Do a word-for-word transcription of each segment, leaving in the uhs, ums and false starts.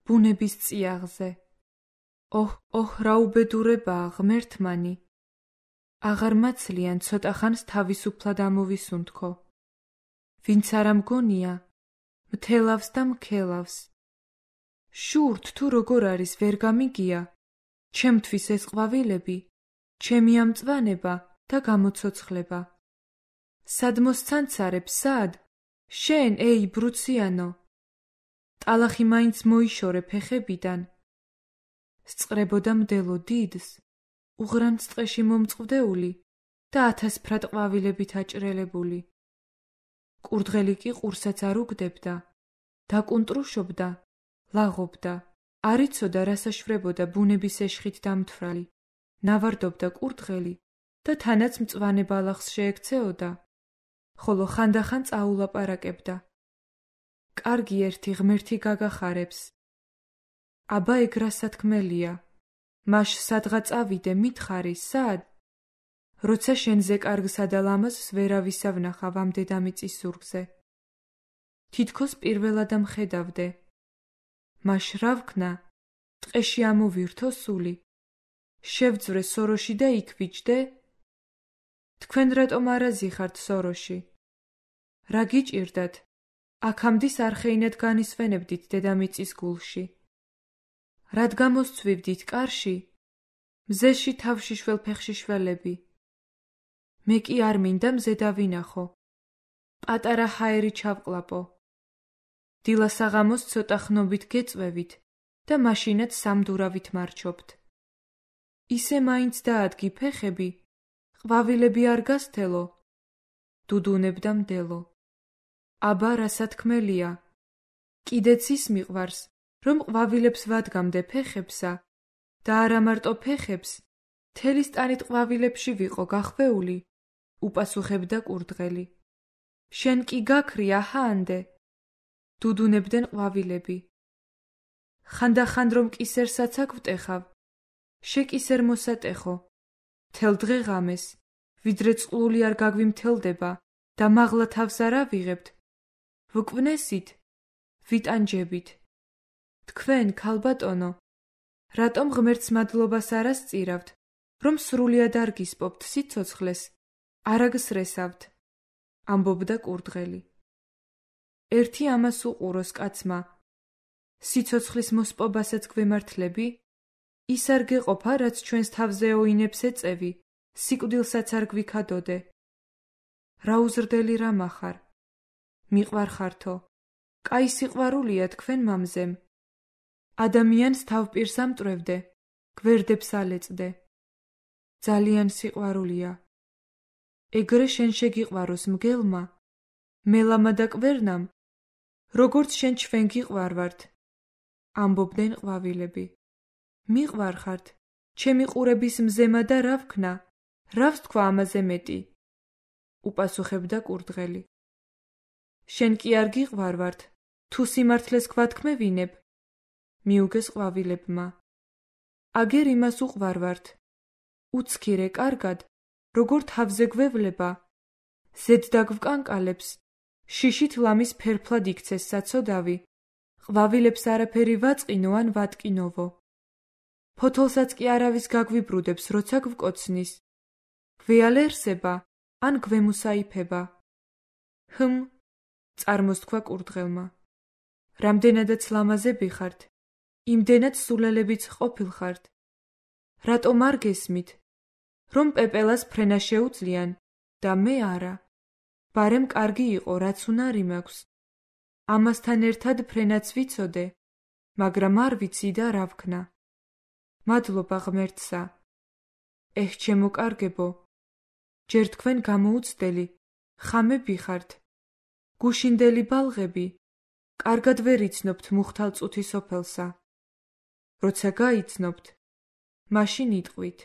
ბუნების წიაღზე. ოჰ, ოჰ, რა უბედურებაა ღმერთმანი. აღარ მაცლიან ცოტა ხანს თავისუფლად ამოვისუნთქო. ვინც არა მგონია, მთელავს და მქელავს. შურთ თუ როგორ არის ვერ გამიგია, ჩემთვის ეს ყვავილები, ჩემი ამწვანება და გამოცოცხლება. სად მოსცანცარებ, სად? შენ, ეი ბრუციანო. ტალახი მაინც მოიშორე ფეხებიდან. სწრებოდა მდელო დიდს, უღრან წყეში მომწყვლეული და ათასფრად ყვავილებით აჭრელებული. კურდღელი კი ყურსაც არ უგდებდა, დაკუნტრუშობდა, ლაღობდა, არ იცოდა რა საშვრებოდა ბუნების ეშხით დამთვრალი, ნავარდობდა კურდღელი და თანაც მწვანე ბალახს შეექცეოდა, ხოლო ხანდახან წაულაპარაკებდა. კარგი ერთი ღმერთი გაგახარებს. აბა ეგ რა სათქმელია, მაშ სადღა წავიდე, მითხარი, სად? როცა შენზე კარგსა და ლამაზს ვერავისა ვნახავ ამ დედამიწის ზურგზე. თითქოს პირველად ამხედავდე. მაშ რა ვქნა? ტყეში ამოვირთო სული. შევძვრე სოროში და იქ ვიჯდე? თქვენ რატომ არ აზიხართ სოროში? რა გიჭირდათ? აქამდის არხეინად განისვენებდით დედამიწის გულში. რად გამოსცვივდით კარში? მზეში თავშიშველ ფეხშიშველები. მე კი არ მინდა მზე დავინახო. პატარა ჰაერი ჩავყლაპო. დილა საღამოს ცოტა ხნობით გეწვევით და მაშინაც სამდურავით მარჩობთ. ისე მაინც დაადგი ფეხები, ყვავილები არ გასთელო. დუდუნებდა მდელო. აბა რა სათქმელია? კიდეც ის მიყვარს, რომ ყვავილებს ვადგამდე ფეხებსა და არა მარტო ფეხებს, მთელი სტანით ყვავილებში ვიყო გახვეული, უპასუხებდა კურდღელი. შენ კი გაქრია ჰაანდე? დუდუნებდნენ ყვავილები. ხანდახან რომ კისერსაც აგვტეხავ, შეკისერ მოსატეხო. თელ დღე ღამეს, ვიდრე წყლული არ გაგვიმთელდება და მაღლა თავს არ ავიღებთ, ვკვნესით, ვიტანჯებით. თქვენ, ქალბატონო, რატომ ღმერთს მადლობას არ ასწირავთ, რომ სრულიად არ გისპობთ სიცოცხლეს, არ აგსრესავთ, ამბობდა კურდღელი. ერთი ამას უყუროს კაცმა, სიცოცხლის მოსპობასაც გვემართლები? ის არ გეყოფა, რაც ჩვენს თავზე ოინებს ეწევი, სიკვდილსაც არ გვიქადოდე. რა უზრდელი რამ ახარ? მიყვარხართო, კაი სიყვარულია თქვენ მამზემ. ადამიანს თავპირს ამტვრევდე, გვერდებს ალეწდე. ძალიან სიყვარულია. ეგრე შენ შეგიყვაროს მგელმა, მელამა და კვერნამ, როგორც შენ ჩვენ გიყვარვართ, ამბობდნენ ყვავილები. მიყვარხართ, ჩემი ყურების მზემა და რა ვქნა, რა ვთქვა ამაზე მეტი? უპასუხებდა კურდღელი. შენ კი არ გიყვარვართ, თუ სიმართლეს გვათქმევინებ? მიუგეს ყვავილებმა. აგერ იმას უყვარვართ, უცქირე კარგად, როგორ თავზე გვევლება, ზედ დაგვკანკალებს, შიშით ლამის ფერფლად იქცეს საცოდავი, ყვავილებს არაფერი ვაწყინო ან ვატკინოვო. ფოთოლსაც კი არავის გაგვიბრუდებს, როცა გვკოცნის. გვეალერსება, ან გვემუსაიფება. ჰმ, წარმოსთქვა კურდღელმა. რამდენადაც ლამაზები ხართ, იმდენად სულელებიც ყოფილხართ. რატომ არ გესმით, რომ პეპელას ფრენა შეუძლიან და მე არა? ბარემ კარგი იყო, რაც უნარი მაქვს. ამასთან ერთად ფრენაც ვიცოდე, მაგრამ არ ვიცი და რა ვქნა. მადლობა ღმერთსა. ეჰ, ჩემო კარგებო, ჯერ თქვენ გამოუცდელი, ხამები ხართ, გუშინდელი ბალღები, კარგად ვერ იცნობთ მუხთალწუთი სოფელსა. როცა გაიცნობთ, მაშინ იტყვით.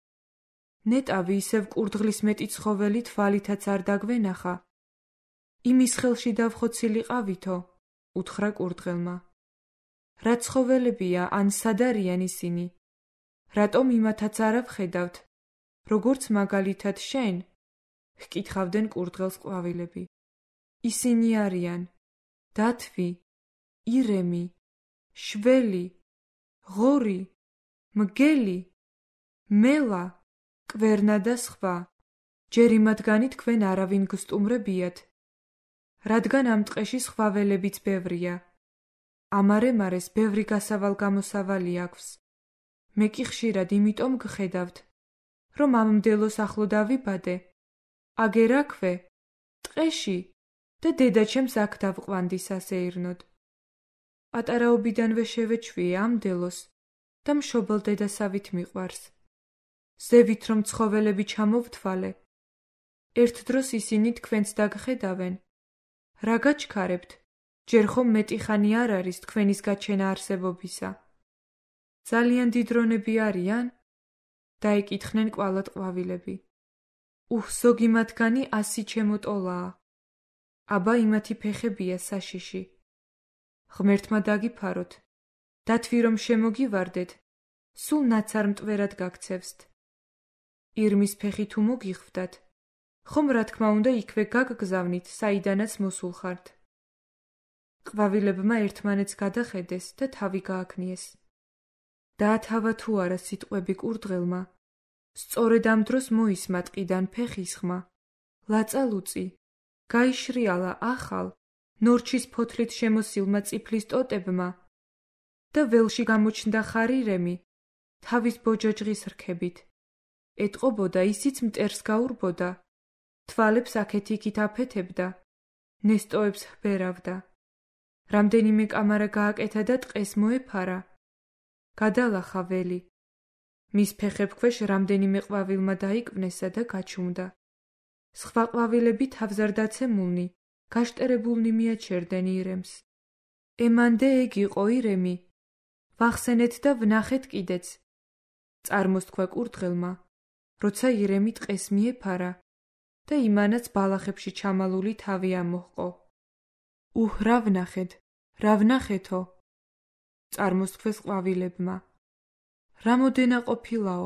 ნეტავი ისევ კურდღლის მეტი ცხოველი თვალითაც არ დაგვენახა. იმის ხელში დავხოცილიყავითო, უთხრა კურდღელმა. რა ცხოველებია ან სად არიან ისინი? რატომ იმათაც არ ავხედავთ, როგორც მაგალითად შენ? ჰკითხავდნენ კურდღელს ყვავილები. ისინი არიან დათვი, ირემი, შველი, ღორი, მგელი, მელა, კვერნა და სხვა. ჯერ იმათგანი თქვენ არავინ გსტუმრებიათ, რადგან ამ ტყეში სხვა ველებიც ბევრია. ამარე-მარეს ბევრი გასავალ-გამოსავალი აქვს. მე კი ხშირად იმიტომ გხედავთ, რომ ამ მდელოს ახლო დავიბადე, აგერ აქვე, ტყეში და დედაჩემს აქ დავყვანდი სასეირნოდ. პატარაობიდანვე შევეჩვიე ამ მდელოს და მშობელ დედასავით მიყვარს. ზევით რომ ცხოველები ჩამოვთვალე, ერთ დროს ისინი თქვენც დაგხედავენ. რა გაჩქარებთ, ჯერ ხომ მეტი ხანი არ არის თქვენის გაჩენა არსებობისა. ძალიან დიდრონები არიან? დაეკითხნენ კვალად ყვავილები. უჰ, ზოგი მათგანი ასი ჩემოტოლაა. აბა იმათი ფეხებია საშიში. ღმერთმა დაგიფაროთ, დათვი რომ შემოგივარდეთ, სულ ნაცარ მტვერად გაგცევსთ. ირმის ფეხი თუ მოგიხვდათ, ხომ რა თქმა უნდა იქვე გაგგზავნით, საიდანაც მოსულ ხართ. ყვავილებმა ერთმანეთს გადახედეს და თავი გააქნიეს. დაათავა თუ არა სიტყვები კურდღელმა, სწორედ ამ დროს მოისმა ტყიდან ფეხის ხმა, ლაწალუწი, გაიშრიალა ახალ, ნორჩის ფოთლით შემოსილმა წიფლის ტოტებმა და ველში გამოჩნდა ხარირემი, თავის ბოჯოჯღის რქებით. ეტყობოდა, ისიც მტერს გაურბოდა, თვალებს აქეთ-იქით აფეთებდა, ნესტოებს ჰბერავდა. რამდენიმე კამარა გააკეთა და ტყეს მოეფარა. გადალახა ველი. მის ფეხებქვეშ რამდენიმე ყვავილმა დაიკვნესა და გაჩუმდა. სხვა ყვავილები თავზარდაცემულნი, გაშტერებულნი მიაჩერდნენ ირემს. ემანდე ეგ იყო ირემი, ვახსენეთ და ვნახეთ კიდეც. წარმოსთქვა კურდღელმა, როცა ირემი ტყეს მიეფარა და იმანაც ბალახებში ჩამალული თავი ამოჰყო. უჰ, რა ვნახეთ, რა ვნახეთო? წარმოსთქვეს ყვავილებმა. რამოდენა ყოფილაო?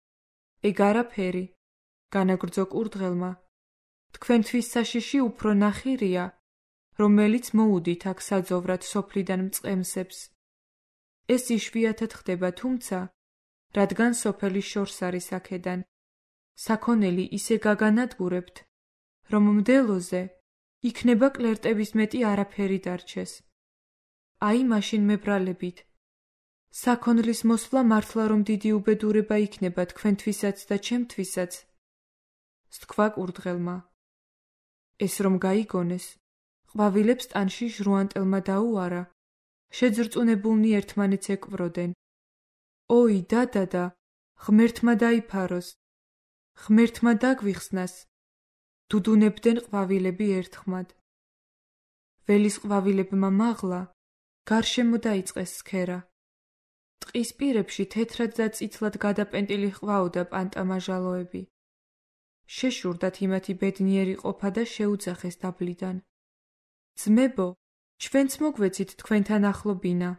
ეგ არაფერი, განაგრძო კურდღელმა. თქვენთვის საშიში უფრო ნახირია, რომელიც მოუდით აქ საძოვრად სოფლიდან მწყემსებს. ეს იშვიათად ხდება, თუმცა, რადგან სოფელი შორს არის აქედან. საქონელი ისე გაგანადგურებთ, რომ მდელოზე იქნება კლერტების მეტი არაფერი დარჩეს. აი მაშინ მებრალებით. საქონლის მოსვლა მართლა რომ დიდი უბედურება იქნება თქვენთვისაც და ჩემთვისაც. სთქვა კურდღელმა. ეს რომ გაიგონეს, ყვავილებს ტანში ჟრუანტელმა დაუარა, შეძრწუნებულნი ერთმანეთს ეკვროდენ. ოი, დადადა, ღმერთმა დაიფაროს, ღმერთმა დაგვიხსნას, დუდუნებდნენ ყვავილები ერთხმად. ველის ყვავილებმა მაღლა, გარშემო დაიწყეს სქერა. ტყის პირებში თეთრად და წითლად გადაპენტილი ჰყვაოდა პანტამაჟალოები. შეშურდათ იმათი ბედნიერი ყოფა და შეუძახეს დაბლიდან. ძმებო, ჩვენც მოგვეცით თქვენთან ახლობინა.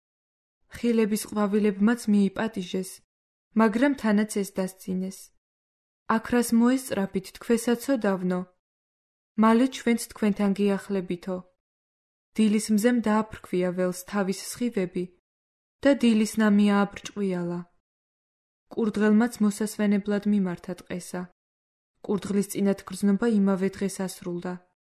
ხილების ყვავილებმაც მიიპატიჟეს, მაგრამ თანაც ეს დასცინეს. აქრას მოესწრაფით თქვენსაცო დავნო. მალე ჩვენც თქვენთან გიახლებითო. დილის მზემ დააფრქვია ველს თავის სხივები და დილის ნამი ააბრჭყვიალა. კურდღელმაც მოსასვენებლად მიმართა ტყესა. კურდღლის წინათ გრძნობა იმავე დღეს ასრულდა.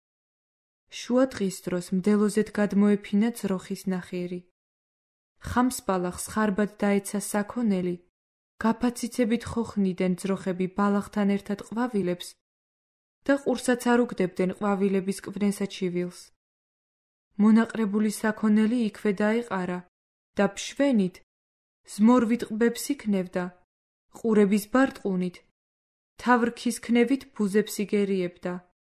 შუა დღის დროს მდელოზეთ გადმოეფინა ძროხის ნახირი. ხამს ბალახს ხარბად დაეცა საქონელი, გაფაციცებით ხოხნიდნენ ძროხები ბალახთან ერთად ყვავილებს და ყურსაც არ უგდებდნენ ყვავილების კვნესა ჩივილს. მონაყრებული საქონელი იქვე დაეყარა და ფშვენით, ზმორვით ყბებს იქნევდა, ყურების ბარტყუნით, თავრქის ქნევით ბუზებს იგერიებდა.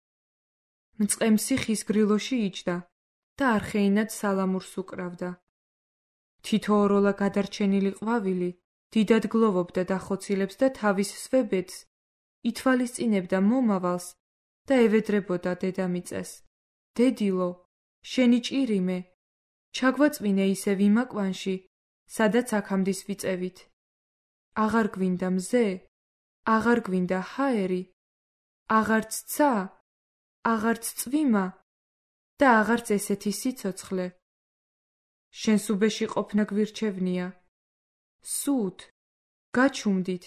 მწყემსი ხის გრილოში იჯდა და არხეინად სალამურს უკრავდა. თითოოროლა გადარჩენილი ყვავილი დიდად გლოვობდა დახოცილებს და თავის სვებეთს ითვალისწინებდა მომავალს და ევედრებოდა დედამიწას. დედილო, შენი ჭირიმე, ჩაგვაწვინე ისევ იმ აკვანში, სადაც აქამდის ვიწევით. აღარ გვინდა მზე, აღარ გვინდა ჰაერი, აღარც ცა, აღარც წვიმა და აღარც ესეთი სიცოცხლე. შენს უბეში ყოფნა გვირჩევნია. სუთ, გაჩუმდით.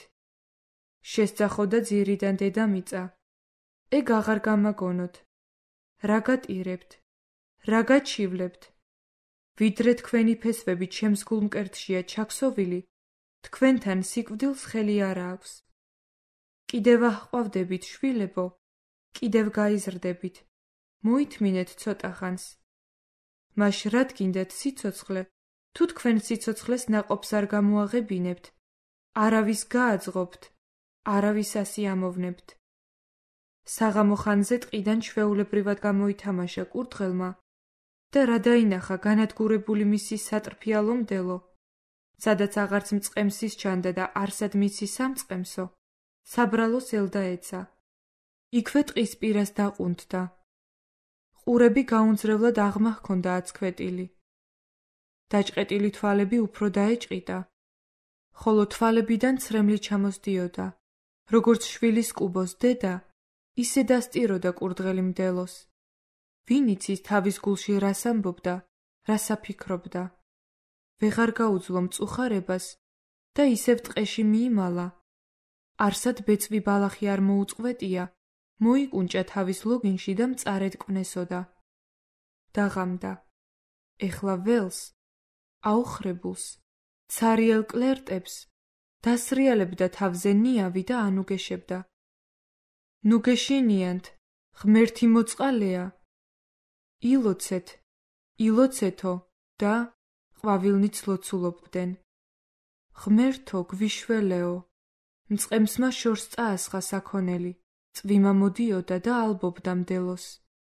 შესძახო და ძირიდან დედამიწა. ეგ აღარ გამაგონოთ. რა გატირებთ? რა გაჩივლებთ? ვიდრე თქვენი ფესვები ჩემს გულმკერდშია ჩაქსოვილი, თქვენთან სიკვდილს ხელი არ აქვს. კიდევ აჰყვავდებით, შვილებო, კიდევ გაიზრდებით. მოითმინეთ ცოტა ხანს. მაშ რად გინდათ სიცოცხლე, თუ თქვენ სიცოცხლეს ნაყოფს არ გამოაღებინებთ, არავის გააძღობთ, არავის ასიამოვნებთ. საღამო ხანზე ტყიდან ჩვეულებრივად გამოითამაშა კურდღელმა და რა დაინახა განადგურებული მისი სატრფიალო მდელო, სადაც აღარც მწყემსის ჩანდა და არსად მიცი სამწყემსო, საბრალოს ელდა ეცა. იქვე ტყის პირას დაყუნდდა. ყურები გაუნձრევლად აღმა ჰქონდა აცქვეტილი. დაჭყეტილი თვალები უფრო დაეჭყიტა, ხოლო თვალებიდან ცრემლი ჩამოსდიოდა, როგორც შვილის კუბოს დედა, ისე დასტიროდა კურდღელი მდელოს. ვინ იცის თავის გულში რას ამბობდა, რას აფიქრობდა. ვეღარ გაუძლო მწუხარებას და ისევ ტყეში მიიმალა. არსად ბეწვი ბალახი არ მოუწყვეტია, მოიკუნჭა თავის ლოგინში და მწარედ კვნესოდა. დაღამდა. ეხლა ველს, აუხრებულს, ცარიელ კლერტებს დასრიალებდა თავზე ნიავი და ანუგეშებდა. ნუგეშინიანთ, ღმერთი მოწყალეა. ილოცეთ, ილოცეთო და ყვავილნიც ლოცულობდნენ. ღმერთო, გვიშველეო, მწყემსმა შორს წაასხა საქონელი, წვიმა მოდიოდა და ალბობდა მდელოს.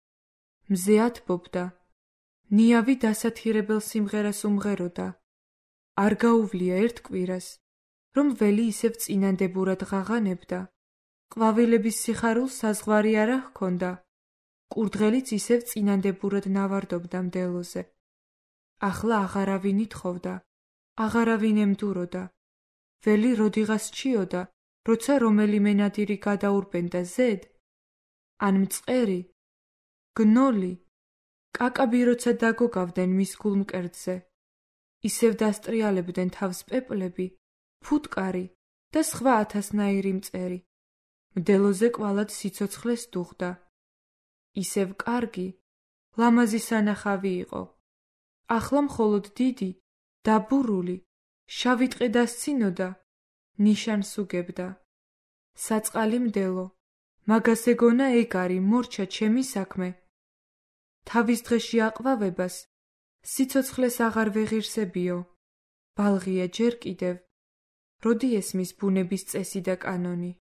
მზე ათბობდა, ნიავი დასათირებელ სიმღერას უმღეროდა. არ გაუვლია ერთ კვირას, რომ ველი ისევ წინანდებურად ღაღანებდა. ყვავილების სიხარულს საზღვარი არა ჰქონდა. კურდღელიც ისევ წინანდებურად ნავარდობდა მდელოზე. ახლა აღარავინ ითხოვდა, აღარავინ ემდუროდა. ველი როდიღას ჩიოდა, როცა რომელიმე ნადირი გადაურბენდა ზედ, ან მწყერი, გნოლი, კაკაბი როცა დაგოგავდნენ მის გულმკერდზე. ისევ დასტრიალებდნენ თავს პეპლები, ფუტკარი და სხვა ათასნაირი მწერი. მდელოზე კვალად სიცოცხლეს დუხდა. ისევ კარგი, ლამაზი სანახავი იყო. ახლა მხოლოდ დიდი, დაბურული, შავი ტყე დასცინოდა, ნიშანს უგებდა. საწყალი მდელო, მაგას ეგონა ეგ არი მორჩა ჩემი საქმე. თავის დღეში აყვავებას, სიცოცხლეს აღარ ვეღირსებიო, ბალღია ჯერ კიდევ, როდი ესმის ბუნების წესი და კანონი.